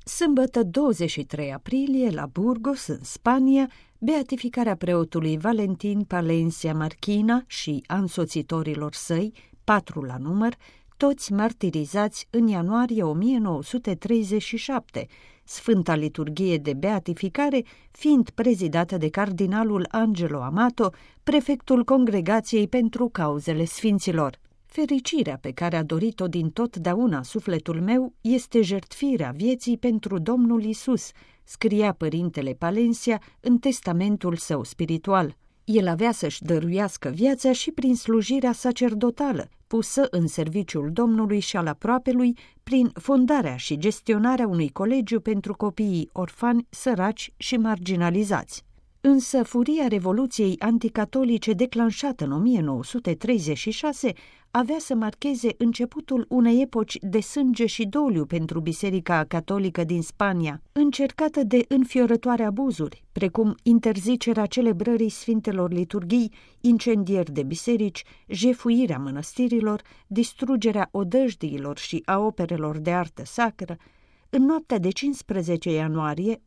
Sâmbătă 23 aprilie, la Burgos, în Spania, beatificarea preotului Valentin Palencia Marchina și a însoțitorilor săi, 4 la număr, toți martirizați în ianuarie 1937, Sfânta Liturghie de Beatificare fiind prezidată de cardinalul Angelo Amato, prefectul Congregației pentru Cauzele Sfinților. Fericirea pe care a dorit-o din totdeauna sufletul meu este jertfirea vieții pentru Domnul Isus, scria părintele Palencia în testamentul său spiritual. El avea să-și dăruiască viața și prin slujirea sacerdotală, pusă în serviciul Domnului și al aproapelui, prin fondarea și gestionarea unui colegiu pentru copiii orfani, săraci și marginalizați. Însă furia Revoluției anticatolice declanșată în 1936 avea să marcheze începutul unei epoci de sânge și doliu pentru Biserica Catolică din Spania, încercată de înfiorătoare abuzuri, precum interzicerea celebrării Sfintelor Liturghii, incendieri de biserici, jefuirea mănăstirilor, distrugerea odăjdiilor și a operelor de artă sacră. În noaptea de 15 ianuarie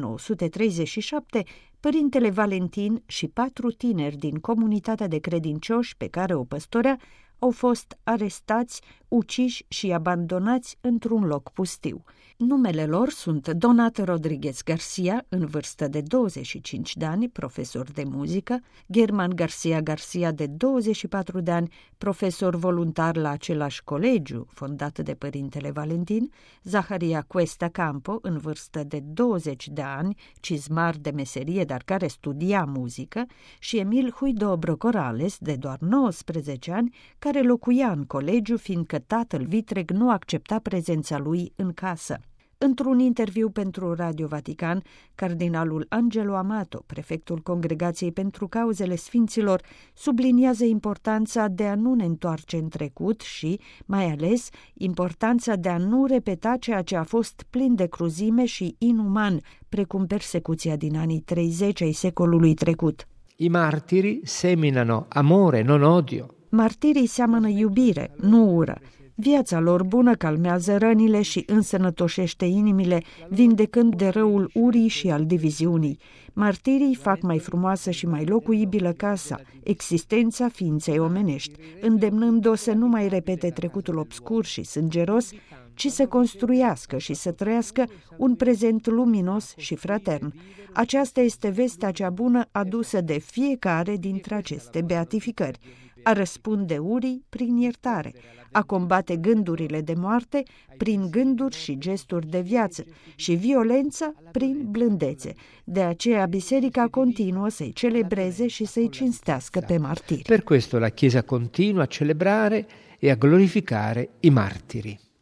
1937, părintele Valentin și 4 tineri din comunitatea de credincioși pe care o păstorea au fost arestați, uciși și abandonați într-un loc pustiu. Numele lor sunt Donat Rodriguez Garcia, în vârstă de 25 de ani, profesor de muzică, Germán García García, de 24 de ani, profesor voluntar la același colegiu fondat de părintele Valentin, Zaharia Cuesta Campo, în vârstă de 20 de ani, cizmar de meserie, dar care studia muzică, și Emil Huidobro Corrales, de doar 19 ani, care locuia în colegiu, fiindcă tatăl vitreg nu accepta prezența lui în casă. Într-un interviu pentru Radio Vatican, cardinalul Angelo Amato, prefectul Congregației pentru Cauzele Sfinților, subliniază importanța de a nu ne întoarce în trecut și, mai ales, importanța de a nu repeta ceea ce a fost plin de cruzime și inuman, precum persecuția din anii 30 ai secolului trecut. I martiri seminano amore, non odio. Martirii seamănă iubire, nu ură. Viața lor bună calmează rănile și însănătoșește inimile, vindecând de răul urii și al diviziunii. Martirii fac mai frumoasă și mai locuibilă casa, existența ființei omenești, îndemnând-o să nu mai repete trecutul obscur și sângeros, ci să construiască și să trăiască un prezent luminos și fratern. Aceasta este vestea cea bună adusă de fiecare dintre aceste beatificări: a răspunde urii prin iertare, a combate gândurile de moarte prin gânduri și gesturi de viață și violența prin blândețe. De aceea Biserica continuă să-i celebreze și să-i cinstească pe martiri. Per questo la Chiesa continua a celebrare e a glorificare i martiri.